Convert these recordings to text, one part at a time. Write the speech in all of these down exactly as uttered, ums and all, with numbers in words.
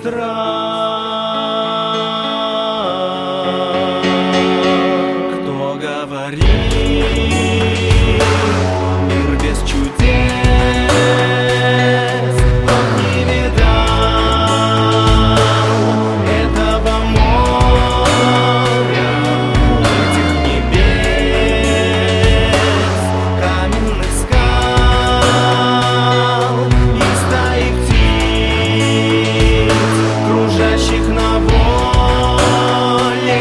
Кто говорит, мир без чудес, тот не видал этого моря, этих небес, каменных скал и стаи птиц, кружащих на воле.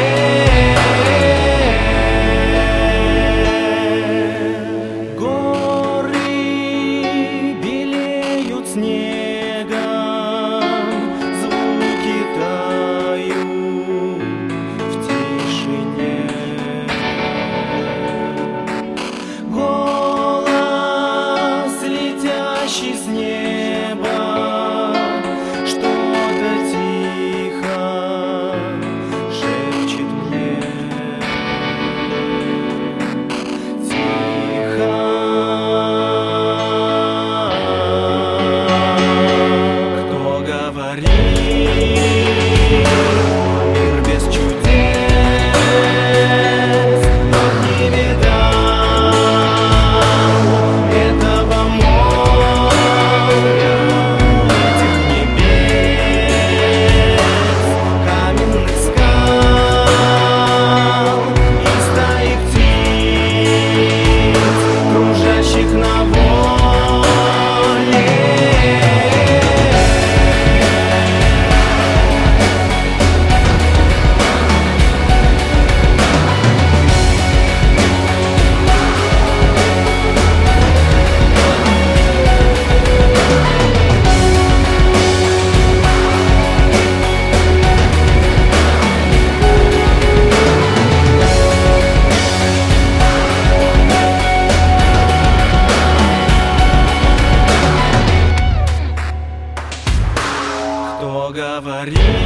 Горы белеют снегом, звуки тают в тишине. Голос, летящий с неба, что-то тихо шепчет мне. Тихо. Кто говорит, мир без чудес, тот не видал этого моря, этих небес, каменных скал и стаи птиц, кружащих на воле. Кто говорит,